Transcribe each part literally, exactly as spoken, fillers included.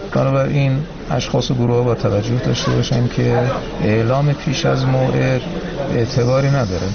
بنابراین اشخاص و گروه با توجه داشته باشن که اعلام پیش از موعد اعتباری نداره.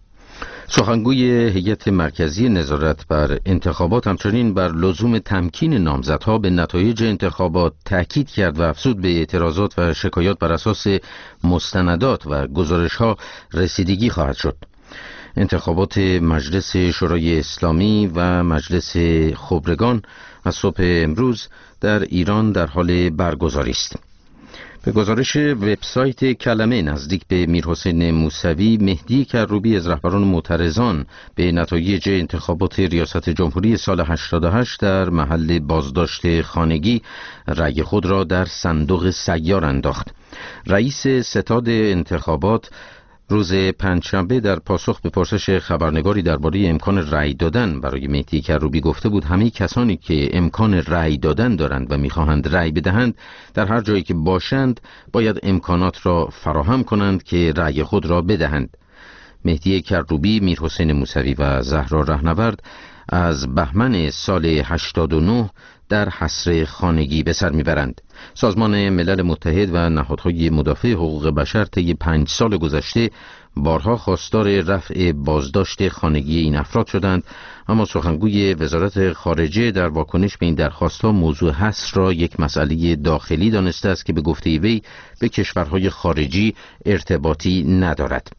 سخنگوی هیئت مرکزی نظارت بر انتخابات همچنین بر لزوم تمکین نامزدها به نتایج انتخابات تأکید کرد و افزود به اعتراضات و شکایات بر اساس مستندات و گزارش‌ها رسیدگی خواهد شد. انتخابات مجلس شورای اسلامی و مجلس خبرگان از صبح امروز در ایران در حال برگزاری است. به گزارش وبسایت کلمه نزدیک به میرحسین موسوی، مهدی کروبی از رهبران معترضان به نتایج انتخابات ریاست جمهوری سال هشتاد و هشت در محل بازداشت خانگی رأی خود را در صندوق سیار انداخت. رئیس ستاد انتخابات روز پنجشنبه در پاسخ به پرسش خبرنگاری درباره امکان رأی دادن برای مهدی کروبی گفته بود همه کسانی که امکان رأی دادن دارند و می‌خواهند رأی بدهند در هر جایی که باشند باید امکانات را فراهم کنند که رأی خود را بدهند. مهدی کروبی، میرحسین موسوی و زهرا رهنورد از بهمن سال هشتاد و نه در حصر خانگی به سر میبرند. سازمان ملل متحد و نهادهای مدافع حقوق بشر طی پنج سال گذشته بارها خواستار رفع بازداشت خانگی این افراد شدند، اما سخنگوی وزارت خارجه در واکنش به این درخواست‌ها موضوع حصر را یک مسئله داخلی دانسته است که به گفته وی به کشورهای خارجی ارتباطی ندارد.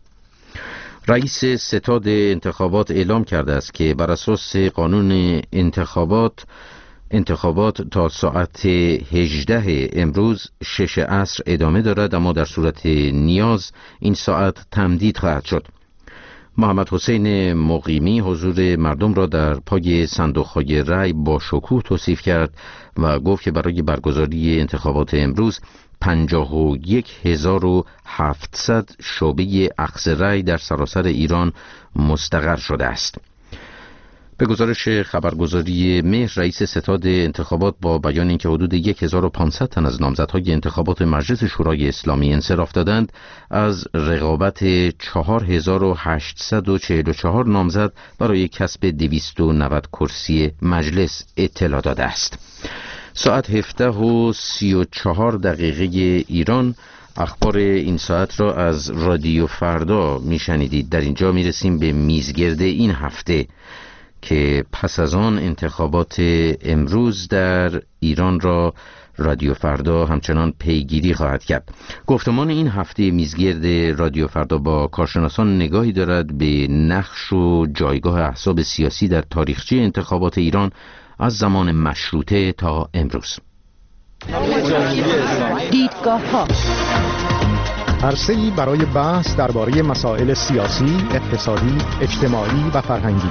رئیس ستاد انتخابات اعلام کرده است که بر اساس قانون انتخابات انتخابات تا ساعت هجده امروز شش عصر ادامه دارد، اما در صورت نیاز این ساعت تمدید خواهد شد. محمد حسین مقیمی حضور مردم را در پای صندوق‌های رأی با شکوه توصیف کرد و گفت که برای برگزاری انتخابات امروز پنجاه و یک هزار و هفتصد شعبه اخذ رأی در سراسر ایران مستقر شده است. به گزارش خبرگزاری مهر، رئیس ستاد انتخابات با بیان اینکه حدود هزار و پانصد تن از نامزدهای انتخابات مجلس شورای اسلامی انصراف دادند، از رقابت چهار هزار و هشتصد و چهل و چهار نامزد برای کسب دویست و نود کرسی مجلس اطلاع داده است. ساعت هفده و سی و چهار دقیقه ایران. اخبار این ساعت را از رادیو فردا میشنیدید. در اینجا میرسیم به میزگرد این هفته که پس از آن انتخابات امروز در ایران را رادیو فردا همچنان پیگیری خواهد کرد. گفتمان این هفته میزگرد رادیو فردا با کارشناسان نگاهی دارد به نقش و جایگاه احزاب سیاسی در تاریخچه انتخابات ایران از زمان مشروطه تا امروز. دیدگاه ها عرصه‌ای برای بحث درباره مسائل سیاسی، اقتصادی، اجتماعی و فرهنگی.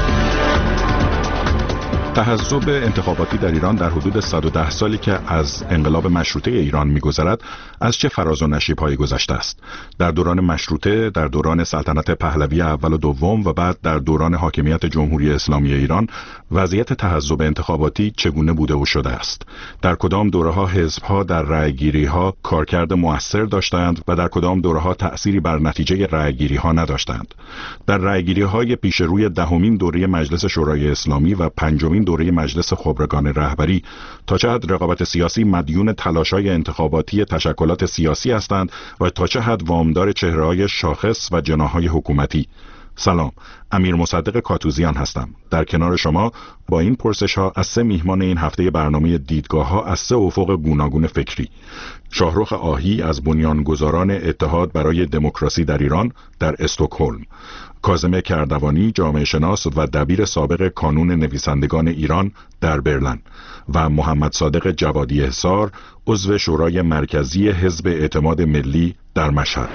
تحزب انتخاباتی در ایران در حدود صد و ده سالی که از انقلاب مشروطه ایران می‌گذرد از چه فراز و نشیب‌هایی گذشته است؟ در دوران مشروطه، در دوران سلطنت پهلوی اول و دوم و بعد در دوران حاکمیت جمهوری اسلامی ایران وضعیت تحزب انتخاباتی چگونه بوده و شده است؟ در کدام دوره‌ها حزب‌ها در رأی‌گیری‌ها کارکرد مؤثر داشتند و در کدام دوره‌ها تأثیری بر نتیجه رأی‌گیری‌ها نداشتند؟ در رأی‌گیری‌های پیش روی دهمین دوره مجلس شورای اسلامی و پنجمین دوره مجلس خبرگان رهبری تا چه حد رقابت سیاسی مدیون تلاش‌های انتخاباتی تشکلات سیاسی هستند و تا چه حد وامدار چهره‌های شاخص و جناح‌های حکومتی؟ سلام، امیر مصدق کاتوزیان هستم. در کنار شما با این پرسش‌ها از سه میهمان این هفته برنامه دیدگاه‌ها از سه افق گوناگون فکری: شاهرخ آهی از بنیانگذاران اتحاد برای دموکراسی در ایران در استکهلم، کاظم کردوانی جامعه شناس و دبیر سابق کانون نویسندگان ایران در برلین و محمد صادق جوادی حصار عضو شورای مرکزی حزب اعتماد ملی در مشهد.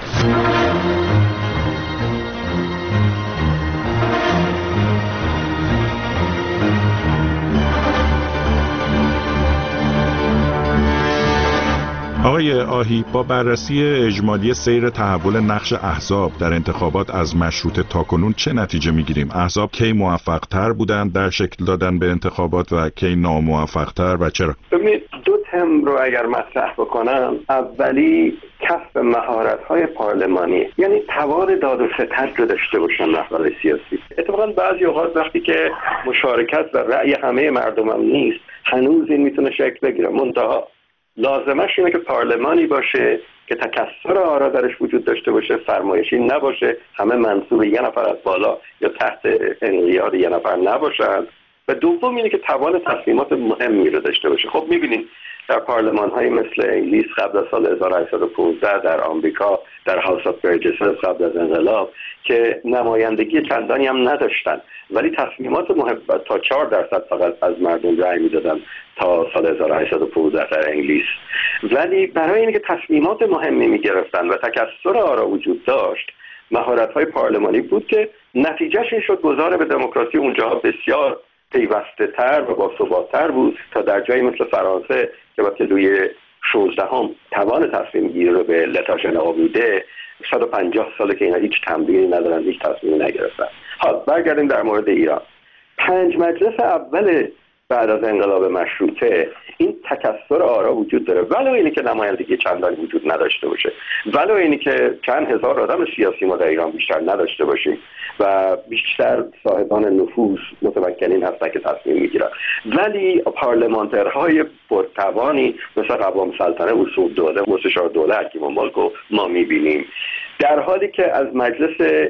آقای آهی، با بررسی اجمالی سیر تحول نقش احزاب در انتخابات از مشروطه تاکنون چه نتیجه میگیریم؟ احزاب کی موفق تر بودند در شکل دادن به انتخابات و کی ناموفق تر و چرا؟ ببینید، دو تم رو اگر مطرح بکنم، اولی کسب مهارت‌های پارلمانی، یعنی توان داد و ستد رو داشته باشن رهبر سیاسی. اتفاقا بعضی اوقات وقتی که مشارکت و رأی همه مردم هم نیست، هنوز این میتونه شکل بگیره. منتها لازمش اینه که پارلمانی باشه که تکثر آرا درش وجود داشته باشه، فرمایشی نباشه، همه منصوب یه نفر از بالا یا تحت انقیاد یه نفر نباشن، و دوم اینه که توان تصمیمات مهمی رو داشته باشه. خب میبینید در پارلمان های مثل انگلیس قبل از سال هزار و هشتصد و پانزده، در آمریکا در هاوس آف برجسز قبل از انقلاب که نمایندگی چندانی هم نداشتن، ولی تصمیمات مهم تا چهار درصد فقط از مردم رأی میدادن تا سال هزار و هشتصد و پانزده در انگلیس. ولی برای اینکه تصمیمات مهمی میگرفتن و تکثر آرا وجود داشت، مهارت‌های پارلمانی بود که نتیجهش این شد گذار به دموکراسی اونجا بسیار پیوسته تر و با ثبات تر بود تا در جایی مثل فرانسه که وقتی روی شانزدهم توان تصمیم گیری رو به لتاژن آورده، صد و پنجاه ساله که اینا هیچ تمرینی ندارن، هیچ تصمیمی نگرفتن. حالا برگردیم در مورد ایران. پنج مجلس اول بعد از انقلاب مشروطه این تکثر آرا وجود داره، ولو اینی که نمایندگی چندانی وجود نداشته باشه، ولو اینی که چند هزار آدم سیاسی ما در ایران بیشتر نداشته باشیم و بیشتر صاحبان نفوذ متمکنین هستن که تصمیم میگیرن، ولی پارلمانترهای پرتوانی مثل قوام سلطنه، اصول دوله، مستشار دوله، حکیم الملک رو ما میبینیم، در حالی که از مجلس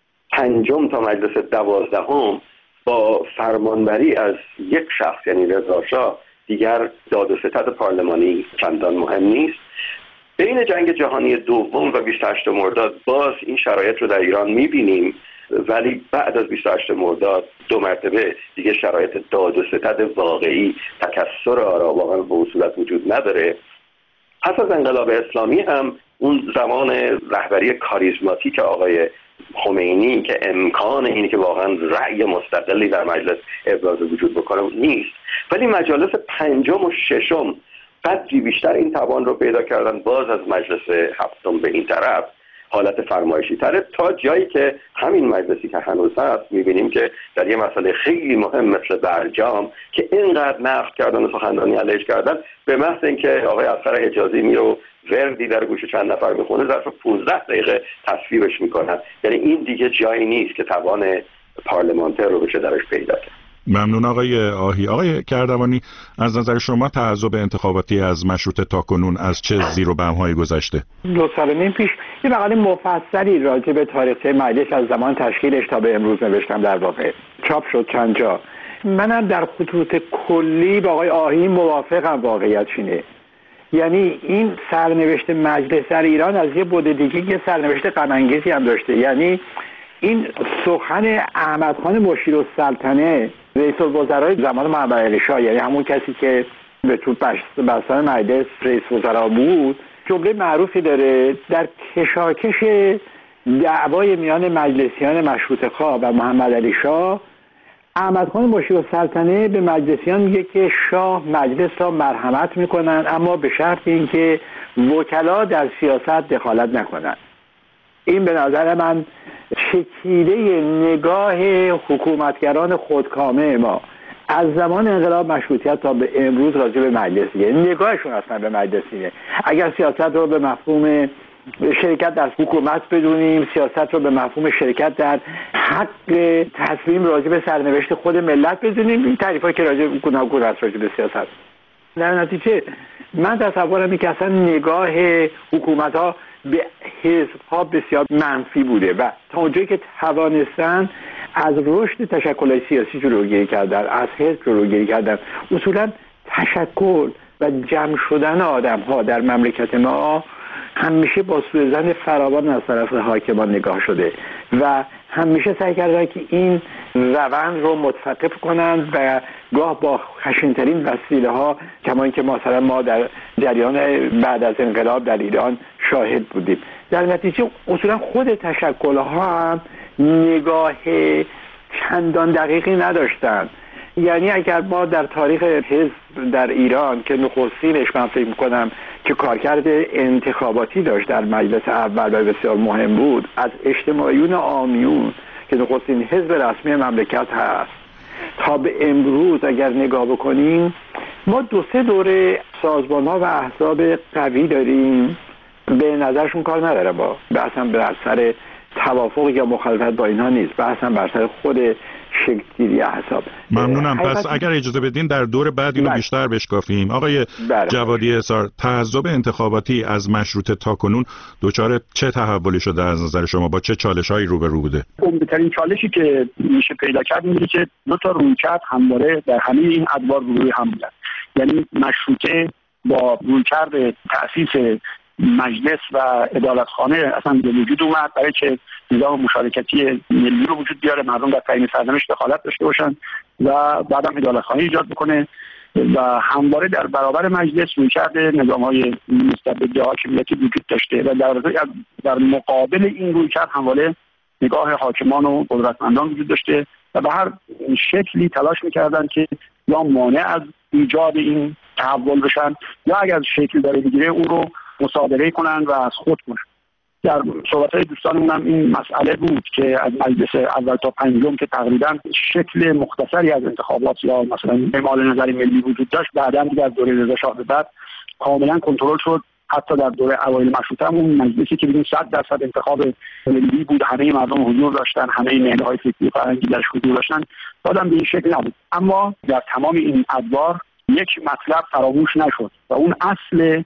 پنجم تا مجلس دوازدهم با فرمانبری از یک شخص یعنی رضا شاه دیگر داد و ستد پارلمانی چندان مهم نیست. بین جنگ جهانی دوم و بیست و هشتم مرداد باز این شرایط رو در ایران میبینیم، ولی بعد از بیست و هشتم مرداد دو مرتبه دیگه شرایط داد و ستد واقعی، تکثر آرا واقعا به اون صورت وجود نداره. پس از انقلاب اسلامی هم اون زمان رهبری کاریزماتیک آقای خمینی که امکان اینه که واقعا رأی مستقلی در مجلس ابراز وجود بکنه نیست، ولی مجالس پنجم و ششم قدری بیشتر این توان رو پیدا کردن، باز از مجلس هفتم به این طرف حالت فرمایشی تره، تا جایی که همین مجلسی که هنوز هست میبینیم که در یه مسئله خیلی مهم مثل برجام که اینقدر نقد کردن و سخنرانی علیهش کردن، به محض اینکه آقای اصغر حجازی میرو وردی در گوش چند نفر میخونه ظرف پانزده دقیقه تصویبش میکنن. یعنی این دیگه جایی نیست که توان پارلمانتر رو بشه درش پیدا کرد. ممنون آقای آهی. آقای کردوانی، از نظر شما تعذب انتخاباتی از مشروطه تاکنون از چه زیر و بم‌هایی گذشته؟ دو سال و نیم پیش یه مقاله مفصلی راجع به تاریخچه مجلس از زمان تشکیلش تا به امروز نوشتم، در واقع چاپ شد چند جا. منم در خطوط کلی با آقای آهی موافقم. واقعیت اینه، یعنی این سرنوشت مجلس در ایران از یه بعد دیگه یه سرنوشت غم انگیزی هم داشته. یعنی این سخن احمد خان مشیرالسلطنه رئیس الوزرای زمان محمد علی شاه، یعنی همون کسی که به طور بستن مجلس رئیس وزرا بود، جمله معروفی داره در کشاکش دعوای میان مجلسیان مشروطه خواه و محمد علی شاه. احمد خان مشیرالسلطنه به مجلسیان میگه که شاه مجلس را مرحمت میکنن، اما به شرط اینکه وکلا در سیاست دخالت نکنن. این به نظر من چکیده نگاه حکومتگران خودکامه ما از زمان انقلاب مشروطیت تا به امروز راجع به مجلسیه. نگاهشون اصلا به مجلسیه. اگر سیاست رو به مفهوم شرکت در حکومت بدونیم، سیاست رو به مفهوم شرکت در حق تصمیم راجع به سرنوشت خود ملت بدونیم، این تعریفایی که راجع به گوناگون است راجع به سیاست. در نتیجه من تصورم اینه که اصلا نگاه حکومت‌ها به حزب‌ها بسیار منفی بوده و تا اونجایی که توانستن از رشد تشکل سیاسی جلوگیری کردن، از حزب جلوگیری کردن. اصولا تشکل و جمع شدن آدم‌ها در مملکت ما همیشه با سوءظن فراوان از طرف حاکمان نگاه شده و همیشه سعی کردن که این روند رو متوقف کنند و گاه با خشن‌ترین وسیله ها، کما اینکه مثلا ما در جریان بعد از انقلاب در ایران شاهد بودیم. در نتیجه اصولا خود تشکل ها هم نگاه چندان دقیقی نداشتند. یعنی اگر ما در تاریخ حزب در ایران که نخستینش من فکر میکنم که کارکرد انتخاباتی داشت در مجلس اول و بسیار مهم بود، از اجتماعیون عامیون که نخستین حزب رسمی مملکت هست تا به امروز اگر نگاه بکنیم، ما دو سه دوره سازمان ها و احزاب قوی داریم به نظرشون کار نداره، با بحثم بر سر توافق یا مخالفت با اینها نیست، بحثم بر سر خود شکل‌گیری احزاب. ممنونم. پس اگر اجازه بدین در دور بعد اینو بیشتر بشکافیم. آقای بله. جوادی حصار، تعذب انتخاباتی از مشروطه تا کنون دچار چه تحولی شده از نظر شما؟ با چه چالش‌هایی روبرو بوده؟ عمده‌ترین چالشی که میشه پیدا کرد اینه که دو تا رویکرد همواره در همه این ادوار روی هم بودن. یعنی مشروطه با رویکرد تأسیس مجلس و عدالتخانه اصلا به وجود اومد برای که نظام مشارکتی ملی رو وجود بیاره، مردم در تعیین سرنوشت دخالت داشته باشن و بعدم عدالتخانه ایجاد بکنه و همواره در برابر مجلس رویکرد نظام‌های مستبد حاکمیتی وجود داشته و در در مقابل این رویکرد همواره نگاه حاکمان و قدرتمندان وجود داشته و به هر شکلی تلاش می‌کردن که یا مانع از ایجاد این تحول بشن یا اگر شکل داره بگیره اون رو مصادره کنن و از خود کنن. در صحبت‌های دوستانمون هم این مسئله بود که از مجلس اول تا پنجم که تقریبا شکل مختصری از انتخابات یا مثلا اعمال نظر ملی وجود داشت، بعداً دیگه از دوره رضا شاه به بعد کاملا کنترل شد. حتی در دوره اوایل مشروطه هم اون مجلسی که ببینید صد درصد انتخاب ملی بود، همه مردم حضور داشتن، همه نهادهای فکری فرهنگی درش حضور داشتن، بعدم به این شکل نبود. اما در تمام این ادوار یک مطلب فراموش نشد و اون اصل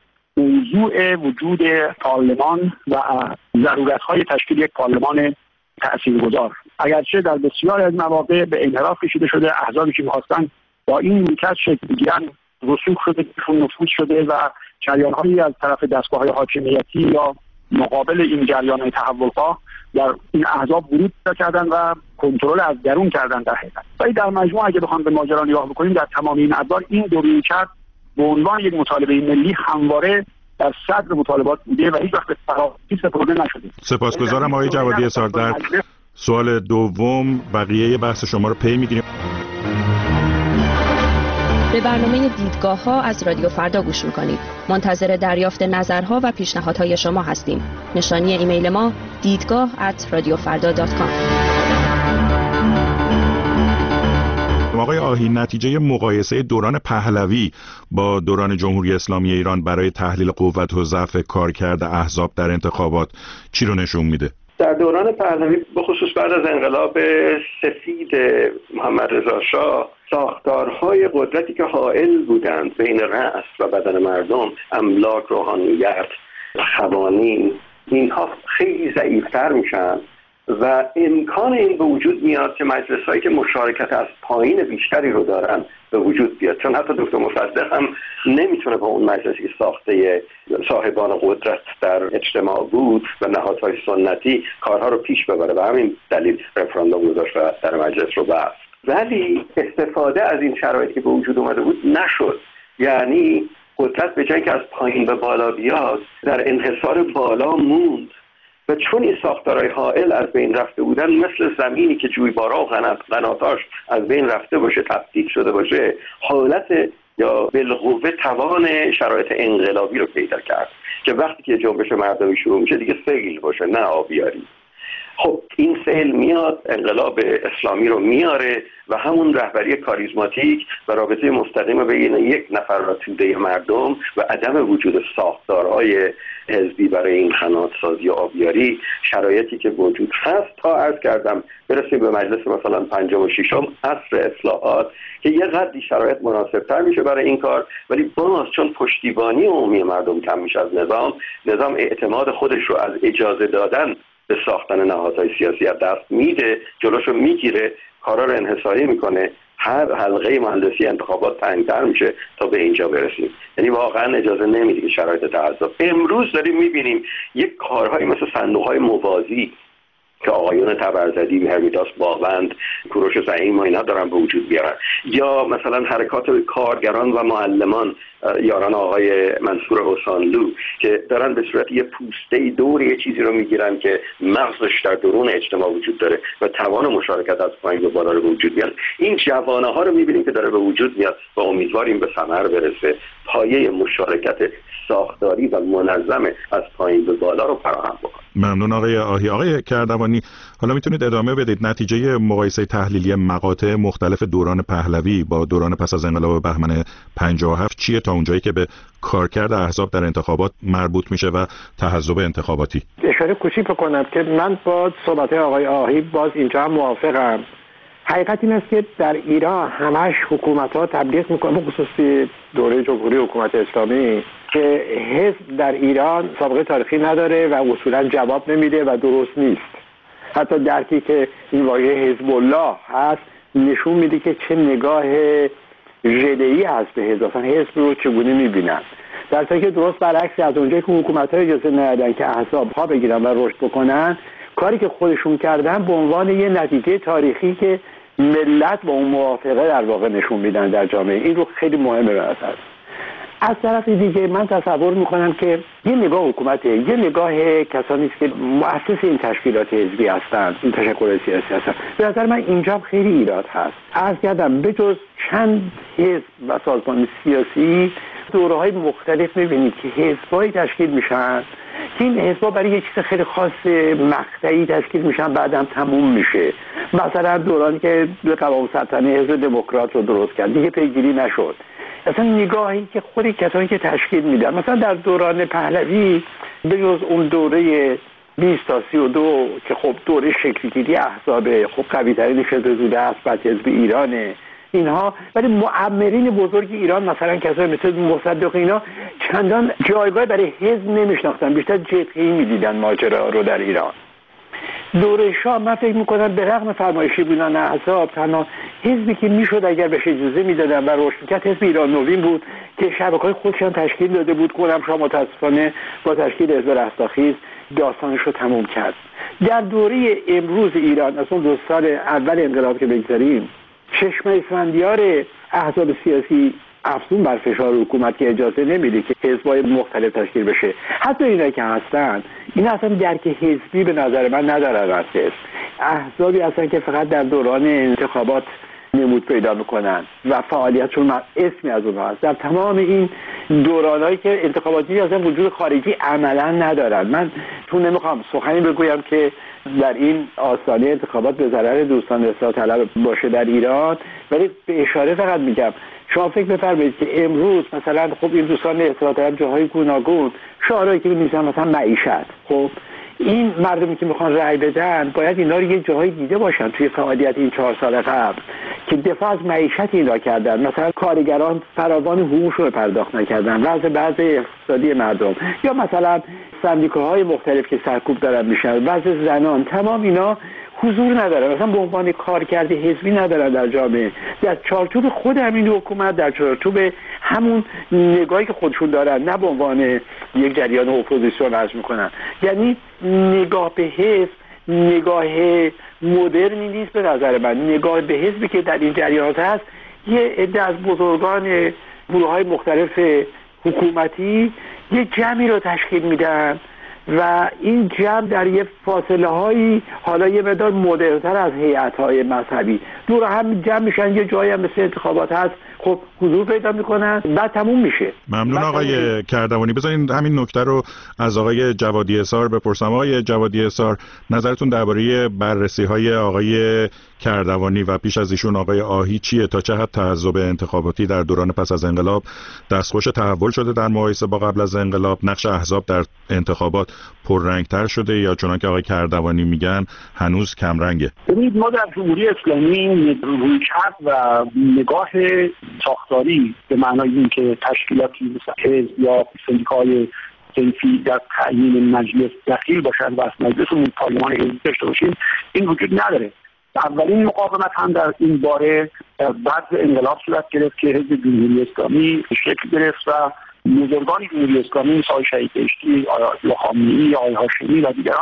موضوع وجود پارلمان و ضرورت‌های تشکیل یک پارلمان تأثیرگذار. اگرچه در بسیاری از مواقع به انحراف کشیده شده، احزابی که می‌خواستن با این رویکرد شکل بگیرن رسوخ شده، نفوذ شده و جریان‌هایی از طرف دستگاه‌های حاکمیتی یا مقابل این جریان‌های تحول‌خواه در این احزاب ورود کردن و کنترل از درون کردن در حقیقت. ولی در مجموع اگه بخوام به ماجرا نگاه بکنیم، در تمام این ادوار این دو رویکرد به عنوان یک مطالبه ملی همواره در صدر مطالبات بوده و هیچ وقت فراموش سپرده نشده. سپاسگزارم آقای جوادی حصار. در سوال دوم بقیه بحث شما رو پی می‌گیریم. به برنامه دیدگاه ها از رادیو فردا گوش میکنید. منتظر دریافت نظرها و پیشنهادهای شما هستیم. نشانی ایمیل ما دیدگاه ات رادیو فردا دات کام. آقای آهی، نتیجه مقایسه دوران پهلوی با دوران جمهوری اسلامی ایران برای تحلیل قوت و ضعف کارکرد احزاب در انتخابات چی رو نشون میده؟ در دوران پهلوی به خصوص بعد از انقلاب سفید محمد رضا شاه، ساختارهای قدرتی که حائل بودند بین رأس و بدن مردم، املاک، روحانیت و قوانین، اینها خیلی ضعیفتر میشن و امکان این به وجود میاد که مجلس‌هایی که مشارکت از پایین بیشتری رو دارن به وجود بیاد. چون حتی دکتر مصدق هم نمیتونه با اون مجلسی که ساخته صاحبان قدرت در اجتماع بود و نهادهای سنتی کارها رو پیش ببره و همین دلیل رفراندوم گذاشت و در مجلس رو بست. ولی استفاده از این شرایطی که به وجود اومده بود نشد. یعنی قدرت به جای که از پایین به بالا بیاد، در انحصار بالا موند و چون این ساختارهای حائل از بین رفته بودن، مثل زمینی که جویبارا و قناتاش از بین رفته باشه، تفکیک شده باشه، حالت یا بالقوه توان شرایط انقلابی رو پیدا کرد که وقتی که جنبش مردمی شروع میشه دیگه سیل باشه نه آبیاری. خب این سیل میاد، انقلاب اسلامی رو میاره و همون رهبری کاریزماتیک و رابطه مستقیم بین یک نفر و توده مردم و عدم وجود ساختارهای حزبی برای این قناتسازی و آبیاری، شرایطی که وجود هست تا عرض کردم برسیم به مجلس مثلا پنجم و ششم عصر اصلاحات که یه قدری شرایط مناسبتر میشه برای این کار، ولی باز چون پشتیبانی عمومی مردم کم میشه از نظام، نظام اعتماد خودش رو از اجازه دادن به ساختن نهادهای سیاسی از دست میده، جلوشو میگیره، کارا رو انحصاری میکنه، هر حلقه مهندسی انتخابات تنگتر میشه تا به اینجا برسیم. یعنی واقعا اجازه نمیده که شرایط تعذب. امروز داریم میبینیم یک کارهایی مثل صندوقهای موازی که آقایون تبرزدی، هرمیداس باغوند، کوروش زعیم و اینا دارن به وجود بیارن، یا مثلا حرکات کارگران و معلمان یاران آقای منصور حسانلو که دارن به صورت یه پوسته دور یه چیزی رو میگیرن که مغزش در درون اجتماع وجود داره و توان مشارکت از پایین به بالا رو به وجود میاد. این جوانه ها رو میبینیم که داره به وجود میاد و امیدواریم به ثمر برسه. پایه مشارکت ساختاری و منظم از پایین به بالا رو فراهم بکنه. ممنون آقای آهی. آقای کردوانی، حالا میتونید ادامه بدید نتیجه مقایسه تحلیلی مقاطع مختلف دوران پهلوی با دوران پس از انقلاب بهمن پنجاه و هفت چیه تا اونجایی که به کارکرد احزاب در انتخابات مربوط میشه و تحزب انتخاباتی؟ اشاره کوچیک بکنم که من با صحبت آقای آهی باز اینجا هم موافقم. حقیقت این است که در ایران همش حکومت‌ها تبلیغ میکنن، خصوصی دوره جمهوری حکومت اسلامی، که حزب در ایران سابقه تاریخی نداره و اصولا جواب نمیده و درست نیست. حتی درکی که این واژه حزب الله هست نشون میده که چه نگاه ژده‌ای هست به حزب، اصلا حزب رو چگونه میبینن. در حالی که درست برعکس، از اونجایی که حکومت‌ها اجازه ندادن که احزاب‌ها بگیرن و رشد بکنن، کاری که خودشون کردن به عنوان یه نتیجه تاریخی که ملت با اون موافقه در واقع نشون میدن در جامعه. این رو خیلی مهمه به نظر. از طرف دیگه من تصور میکنم که یه نگاه حکومته، یه نگاه کسانی است که مؤسس این تشکیلات حزبی هستند، این تشکل سیاسی هستند. به نظر من اینجا خیلی ایراد هست. عرض کردم به جز چند حزب و سازمان سیاسی دوره‌های مختلف میبینید که حزب‌های تشکیل میشن که این حزب‌ها برای یک چیز خیلی خاص مقطعی تشکیل میشن، بعدم تموم میشه. مثلا دورانی که قوام سلطنه حزب دموکرات رو درست کرد دیگه پیگیری نشد. اصلا نگاهی که خود کسانی که تشکیل میدن، مثلا در دوران پهلوی به جز اون دوره بیست تا سی و دو که خب دوره شکل‌گیری احزاب خب قوی ترین زوده است، بعد حزب ایرانه اینها، ولی معمرین بزرگ ایران مثلا کسایی مثل مصدق اینا چندان جایگاه برای حزب نمیشناختن، بیشتر جبهه‌ای میدیدن ماجرا رو در ایران. دوره شاه من فکر میکنم به رغم فرمایشی بودن احزاب تنها حزبی که میشد اگر بهش اجازه میدادن و رشد میکرد حزب ایران نوین بود که شبکه‌های خودشان تشکیل داده بود. کنم شاه متاسفانه با تشکیل حزب رستاخیز داستانش رو تموم کرد. در دوره امروز ایران از اون دو سال اول انقلاب که بگذاریم، چشم اسفندیار احزاب سیاسی افزون بر فشار حکومت که اجازه نمیده که حزب‌های مختلف تشکیل بشه. حتی اینا که هستن این اصلا درک حزبی به نظر من ندارن. اصلا احزابی هستن که فقط در دوران انتخابات نمود پیدا میکنن و فعالیتشون اسمی از اونها هست. در تمام این دورانایی که انتخاباتی اصلا وجود خارجی عملا ندارن. من تو نمیخوام سخنی بگویم که در این آستانه انتخابات به ضرر دوستان اصلاح طلب باشه در ایران، ولی به اشاره فقط میگم شما فکر بفرمایید که امروز مثلا خب این دوستان اصلاح طلب جاهای گوناگون شعارهایی که می‌نویسن مثلا معیشت، خب این مردمی که میخوان رأی بدن باید اینا رو یه جاهای دیده باشن توی فعالیت این چهار سال قبل که دفاع از معیشت اینا کردن. مثلا کارگران فراوان حقوقشون رو پرداخت نکردن، وضع بعض اقتصادی مردم، یا مثلا سندیکاهای مختلف که سرکوب دارن میشن، وضع زنان، تمام اینا حضور ندارن، مثلا به عنوان کارکرد حزبی ندارن در جامعه. در چارچوب خود همین حکومت، در چارچوب همون نگاهی که خودشون دارن، نه به عنوان یک جریان اپوزیسیون عرض میکنن. یعنی نگاه به حزب نگاه مدرنی نیست به نظر من. نگاه به حزبی که در این جریانات هست یه عده از بزرگان گروه‌های مختلف حکومتی یه جمعی رو تشکیل میدن و این جمع در یه فاصله هایی حالا یه مقدار مدرن‌تر از هیئت‌های مذهبی دور هم جمع میشن، یه جایی هم مثل انتخابات هست خب حضور پیدا میکنن، بعد تموم میشه. ممنون آقای کردوانی. بذارین همین نکته رو از آقای جوادی اثار بپرسم. آقای جوادی اثار، نظرتون درباره بررسی‌های آقای کردوانی و پیش از ایشون آقای آهی چیه؟ تا چه حد تحزب انتخاباتی در دوران پس از انقلاب دستخوش تحول شده در مقایسه با قبل از انقلاب؟ نقش احزاب در انتخابات پررنگ‌تر شده یا چنانکه آقای کردوانی میگن هنوز کم رنگه؟ ببینید ما در جمهوری اسلامی رویکرد و نگاه ساختاری به معنای اینکه تشکیلاتی مثل حزب یا سندیکای صنفی در تعیین مجلس دخیل باشند و از مجلسمون پارلمان حزبی داشته باشیم این وجود نداره. اولین مقاومت هم در این باره بعد انقلاب صورت گرفت که حزب جمهوری اسلامی شکل گرفت و بزرگان جمهوری اسلامی مثل آقای شهید بهشتی، آقای خامنه‌ای، آقای هاشمی و دیگران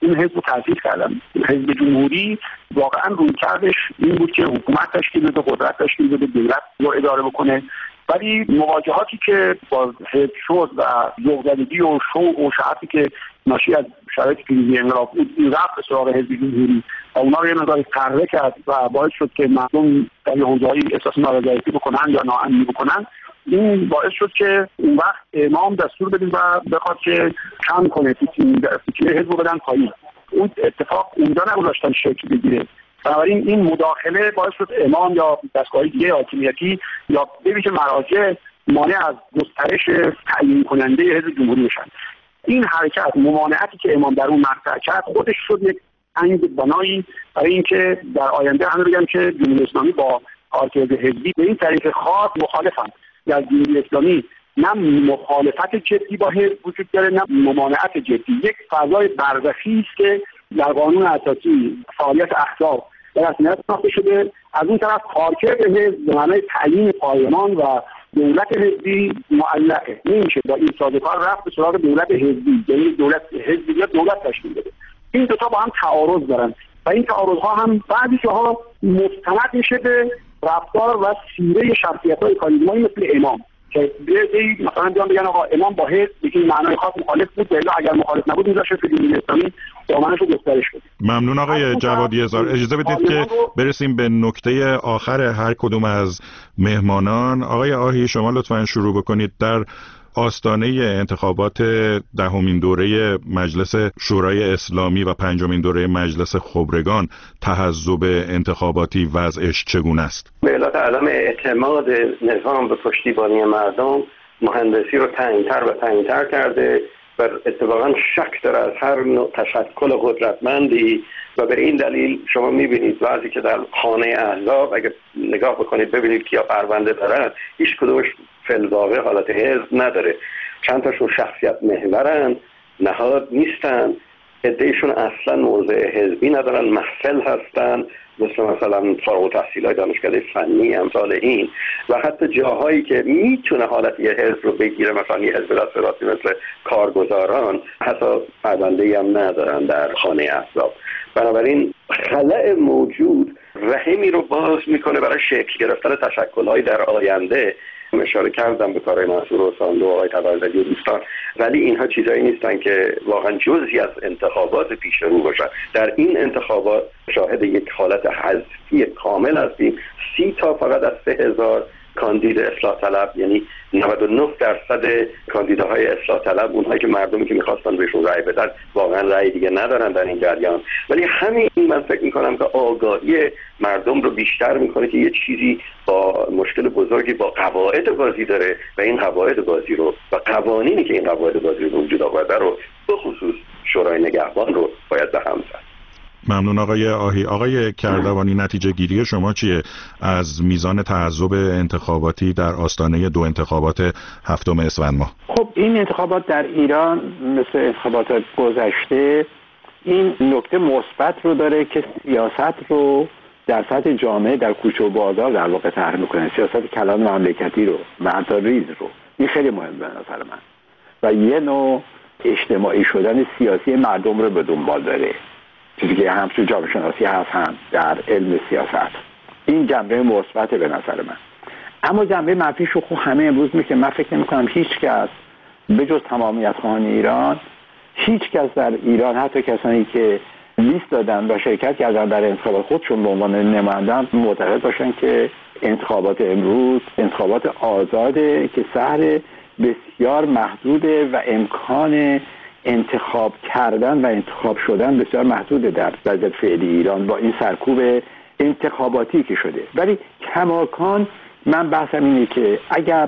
این حزب رو تأسیس کردن. حزب جمهوری واقعا رویکردش این بود که حکومت تشکیل بده، قدرت تشکیل بده، دولت رو اداره بکنه، ولی مواجهاتی که با حزب شد و ذوق‌زدگی و شوق و شعفی که ناشی از شرایط پیروزی انقلاب بود، این رفت به سراغ حزب جمهوری و اونا رو یه مقداری قره کرد و باعث شد که مردم در یه حوزه‌ای احساس نارضایتی بکنن یا ناامنی بکنن. این باعث شد که اون وقت امام دستور بدیم و بخواد که کم کنه فیتیله حزب رو بدن پایین. اون اتفاق اونجا نگذاشتن شکل بگیره. بنابراین این مداخله باعث شد امام یا دستگاه دیگه حاکمیتی یا ببینید مراجع مانع از گسترش تعیین کننده حزب جمهوری بشن. این حرکت ممانعتی که امام در اون مقطع کرد خودش شد یک انگ بنایی برای اینکه در آینده همه بگن که جمهوری اسلامی با کارکرد حزبی به این طریق خاص مخالفن. در جمهوری اسلامی نه مخالفت جدی با حزب وجود داره نه ممانعت جدی. یک فضای برزخی است که در قانون اساسی فعالیت احزاب در رسمیت شناخته شده. از اون طرف کارکرد حزب به معنای تعیین پایمان و دولت حزبی معلقه. نمیشه با این سازوکار رفت به سراغ دولت حزبی، یعنی دولت حزبی یا دولت تشکیل بده. این دو تا با هم تعارض دارن و این تعارض‌ها هم بعضی جاها مستند میشه به رفتار و سیره شخصیت‌های کاریزمایی مثل امام که بیایی مثلا بیان بگن آقا امام با حزب به این معنای خاص مخالف بود، الا اگر مخالف نبود میذاشه که جمهوری اسلامی دامنش رو گسترش بده. ممنون آقای جوادی هزار. اجازه بدید که برسیم به نکته آخر هر کدوم از مهمانان. آقای آهی شما لطفاً شروع بکنید. در آستانه انتخابات دهمین دوره مجلس شورای اسلامی و پنجمین دوره مجلس خبرگان تحزب انتخاباتی وضعش چگونه است؟ به علت عدم اعتماد نظام به پشتیبانی مردم مهندسی رو تنگتر و تنگتر کرده و اتفاقا شک داره از هر نوع تشکل قدرتمندی و به این دلیل شما میبینید بعضی که در خانه احزاب اگه نگاه بکنید ببینید کیا پرونده دارن، هیچ کدومش فی‌الواقع حالت حزب نداره. چند تاشون شخصیت محورن، نهاد نیستن، عده‌شون اصلا موضع حزبی ندارن، محفل هستن، مثل مثلا فارغ التحصیلای دانشکده فنی امثال این و حتی جاهایی که میتونه حالت یه حزب رو بگیره مثلا یه حزب دستوراتی مثل کارگزاران حتی پرونده‌ای هم ندارن در خانه احزاب. بنابراین خلأ موجود رحمی رو باز میکنه برای شکل گرفتن تشکل‌های در آینده. اشاره کردم به کارهای منصور و ساندو و آقای تبرزدی و دوستان، ولی اینها چیزایی نیستن که واقعا جزئی از انتخابات پیش رو باشن. در این انتخابات شاهد یک حالت حذفی کامل هستیم. سی تا فقط از سه هزار کاندید اصلاح طلب، یعنی نود و نه درصد کاندیداهای اصلاح طلب، اونهایی که مردمی که میخواستن بهشون رأی بدن واقعا رأی دیگه ندارن در این جریان. ولی همین من فکر میکنم که آگاهی مردم رو بیشتر میکنه که یه چیزی با مشکل بزرگی با قواعد بازی داره و این قواعد بازی رو و قوانینی که این قواعد بازی رو وجود آورده رو به خصوص شورای نگهبان رو باید به هم زد. ممنون آقای آهی. آقای کردوانی نتیجه گیری شما چیه از میزان تعذب انتخاباتی در آستانه دو انتخابات هفتم اسفند ماه؟ خب این انتخابات در ایران مثل انتخابات گذشته این نکته مثبت رو داره که سیاست رو در سطح جامعه در کوچه و بازار در واقع طرح میکنه، سیاست کلان مملکتی رو، مرد ریز رو. این خیلی مهم به نظر من و یه نوع اجتماعی شدن سیاسی مردم رو به دنبال داره، چیزی که هم تو جامعه شناسی هست هم در علم سیاست. این جنبه مثبت به نظر من. اما جنبه منفیش رو خب همه امروز میگه. من فکر نمی‌کنم هیچ کس به جز تمامیت خواهان ایران، هیچ کس در ایران، حتی کسانی که لیست دادن و شرکت کردن در انتخابات خودشون به عنوان نماینده، معتقد باشن که انتخابات امروز انتخابات آزاده که سحر بسیار محدوده و امکان انتخاب کردن و انتخاب شدن بسیار محدوده در وضعیت فعلی ایران با این سرکوب انتخاباتی که شده. ولی کماکان من بحثم اینه که اگر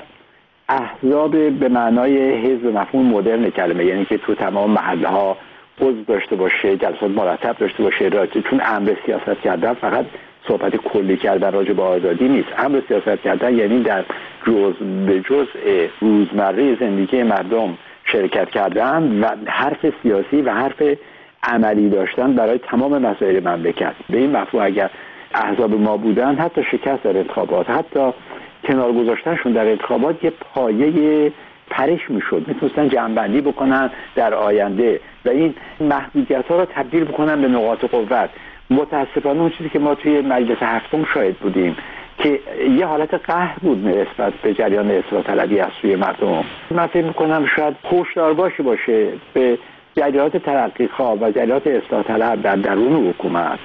احزاب به معنای حزب مفهوم مدرن کلمه، یعنی که تو تمام محله ها عضو داشته باشه، جلسات مرتب داشته باشه، راجع چون امر سیاست کردن فقط صحبت کلی کردن راجع به آزادی نیست. امر سیاست کردن یعنی در جز به جزء روزمره زندگی مردم شرکت کردن و حرف سیاسی و حرف عملی داشتن برای تمام مسائل مملکت. به این مفهوم اگر احزاب ما بودن، حتی شکست در انتخابات، حتی کنار گذاشتنشون در انتخابات، یه پایه پرش میشد، میتونستن جمع‌بندی بکنن در آینده و این محدودیت ها رو تبدیل بکنن به نقاط قوت. متاسفانه اون چیزی که ما توی مجلس هفتم شاهد بودیم که یه حالت قهر بود نسبت به جریان اصلاح طلبی از سوی مردم. من فکر میکنم شاید هوشیار باشه باشه به جریانات ترقیخواه و جریانات اصلاح طلب در درون حکومت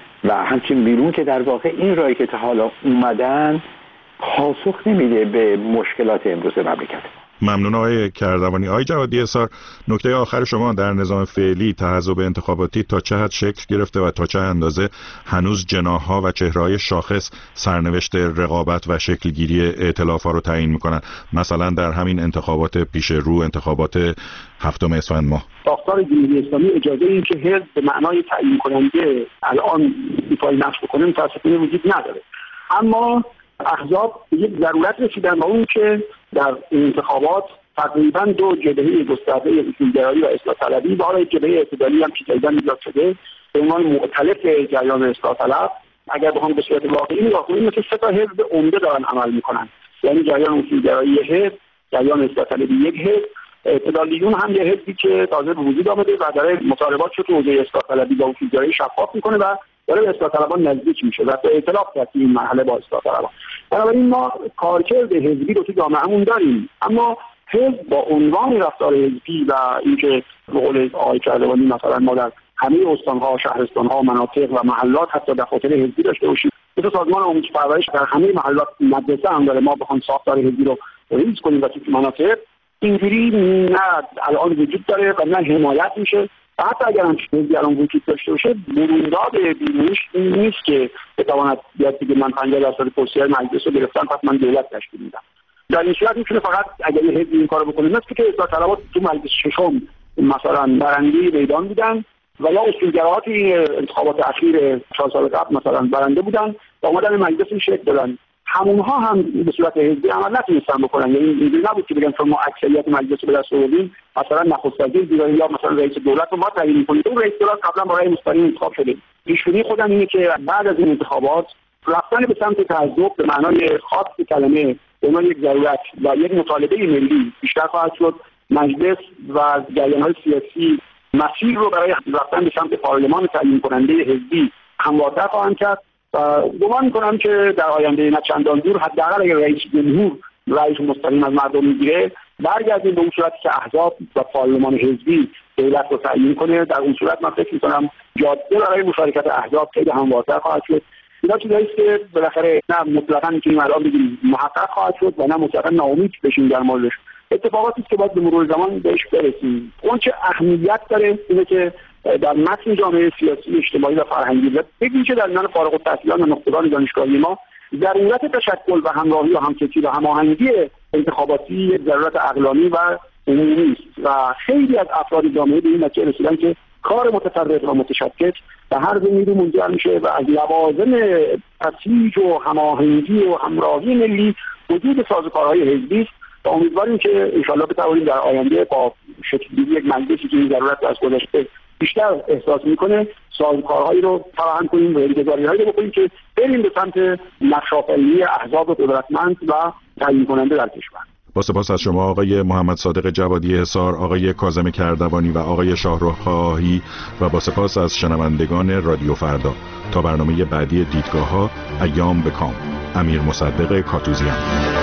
و همچنین بیرون که در واقع این راهی که تا حالا اومدن پاسخ نمیده به مشکلات امروز مملکت. ممنون آقای کردوانی. آقای جوادی احصار، نکته آخر شما در نظام فعلی تحزب انتخاباتی تا چه حد شکل گرفته و تا چه اندازه هنوز جناح‌ها و چهره‌های شاخص سرنوشت رقابت و شکلگیری ائتلاف‌ها رو تعیین می‌کنن، مثلا در همین انتخابات پیش رو، انتخابات هفتم اسفند ماه؟ ساختار جمهوری اسلامی اجازه این که حزب به معنای تعیین کننده الان ایفای نقش بکنه متأسفانه وجود نداره، اما احزاب به یک ضرورت رسیدن و اون که در انتخابات تقریبا دو جبهه گسترده اصولگرایی و اصلاح طلبی و حالا جبهه اعتدالی هم که جدیداً ایجاد شده به عنوان مؤتلف جریان اصلاح طلب، اگر بخوام به صورت واقعی نگاه کنیم مثل سه تا حزب عمده دارن عمل میکنن، یعنی جریان اصولگرایی حزب، جریان اصلاح طلبی یک حزب، اعتدالیون هم یه حزبی که تازه به وجود آمده و داره مطالبات رو تو حوزه اصلاح طلبی با اصولگرایی شفاف میکنه و داره به اصلاح طلبان نزدیک میشه و به ائتلاف کرد این مرحله با اصلاح طلبان. بنابراین ما کارکرد حزبی رو تو جامعهمون داریم، اما حزب با عنوان رفتار حزبی و اینکه به قول آقای کردوانی مثلا ما در همه استان‌ها، شهرستان‌ها، مناطق و محلات حتی دفاتر حزبی داشته باشیم، مثل سازمان آموزش پرورش در همه محلات مدرسه هم داره، ما بخوام ساختار حزبی رو ریز کنیم و تو مناطق اینجوری نه الان وجود داره و نه حمایت میشه. حتی اگر هم چیزی الان وجود داشته باشه برونداد بیرونیش این نیست که بتواند بیاد بگه من پنجاه درصد کرسی‌های مجلس رو گرفتم پس من دولت تشکیل میدم. در این صورت میتونه فقط اگر یه حزب این کارو بکنه، مثل که اصلاح طلبات تو مجلس ششم مثلا برنده میدان بودن و یا اصولگراهات انتخابات اخیر چهار سال قبل مثلا برنده بودن و اومدن مجلس این شکل دادن، همونها هم به صورت حزبی عمل نتونستن بکنن. یعنی اینجوری نبود که بگن چون ما اکثریت مجلس رو به دست آوردیم مثلا نخست وزیر بیاریم یا مثلا رئیس دولت رو ما تعیین کنیم. اون رئیس دولت قبلا برای مستقیم انتخاب شده. پیش‌بینی خودم اینه که بعد از این انتخابات رفتن به سمت تعذب به معنای خاص کلمه به عنوان یک ضرورت و یک مطالبه ملی بیشتر خواهد شد. مجلس و جریان‌های سیاسی مسیر رو برای رفتن به سمت پارلمان تعیین کننده حزبی هموارتر خواهند کرد و گمان می‌کنم که در آینده نه چندان دور حداقل اگر رئیس جمهور رئیس مستقیم از مردم میگیره برگردیم به اون صورتی که احزاب و پارلمان حزبی دولت رو تعیین کنه. در اون صورت من فکر می‌کنم جاده برای مشارکت احزاب خیلی هموارتر خواهد شد. اینا چیزایی است که بالاخره نه مطلقاً می‌تونیم الان بگیم محقق خواهد شد و نه مطلقاً ناامید بشیم در موردش. اتفاقاتی است که باید به مرور زمان بهش برسیم. اون چه اهمیت داره اینه که در متن جامعه سیاسی، اجتماعی و فرهنگی و بگیشه در میان فارغ التحصیلان و نخبگان دانشگاهی ما ضرورت تشکل و همراهی و همکاری و هماهنگی انتخاباتی یک ضرورت عقلانی و عمومی است و خیلی از افراد جامعه به این نتیجه رسیدن که کار متفرق و متشکل به هر نیرو منجر میشه و از لوازم تسهیل و هماهنگی و همراهی ملی وجود سازوکارهای حزبی است. و امیدواریم که انشالله بتوانیم در آینده با شکل‌گیری یک مجلسی که این ضرورت از گذشته بیشتر احساس میکنه سازوکارهایی رو فراهم کنیم و ریزگاری‌هایی رو بکنیم که بریم به سمت نقش‌آفرینی احزاب قدرتمند و تعیین کننده در کشور. با سپاس از شما آقای محمد صادق جوادی احصار، آقای کاظم کردوانی و آقای شاهرخ خواهی و با سپاس از شنوندگان رادیو فردا. تا برنامه بعدی دیدگاه‌ها، ایام به کام. امیر مصدق کاتوزیان.